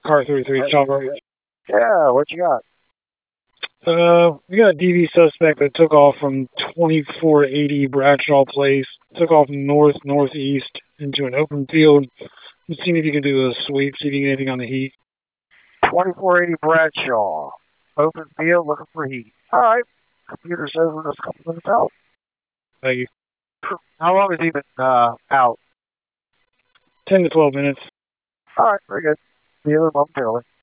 Car 33, Chalmers. Yeah, what you got? We got a DV suspect that took off from 2480 Bradshaw Place, took off northeast into an open field. Let's see if you can do a sweep, see if you can get anything on the heat. 2480 Bradshaw. Open field, looking for heat. All right. Computer says we're just a couple minutes out. Thank you. How long has he been out? 10 to 12 minutes. All right, very good. See you momentarily.